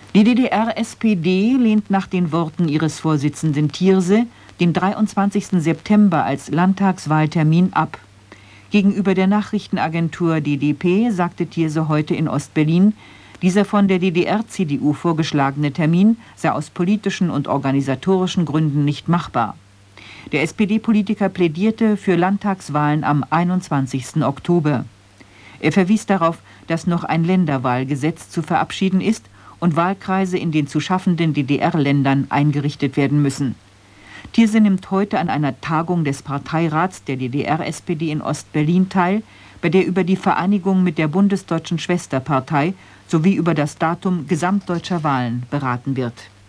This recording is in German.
Die DDR-SPD lehnt nach den Worten ihres Vorsitzenden Thierse den 23. September als Landtagswahltermin ab. Gegenüber der Nachrichtenagentur DDP sagte Thierse heute in Ostberlin, dieser von der DDR-CDU vorgeschlagene Termin sei aus politischen und organisatorischen Gründen nicht machbar. Der SPD-Politiker plädierte für Landtagswahlen am 21. Oktober. Er verwies darauf, dass noch ein Länderwahlgesetz zu verabschieden ist und Wahlkreise in den zu schaffenden DDR-Ländern eingerichtet werden müssen. Thierse nimmt heute an einer Tagung des Parteirats der DDR-SPD in Ostberlin teil, bei der über die Vereinigung mit der bundesdeutschen Schwesterpartei sowie über das Datum gesamtdeutscher Wahlen beraten wird.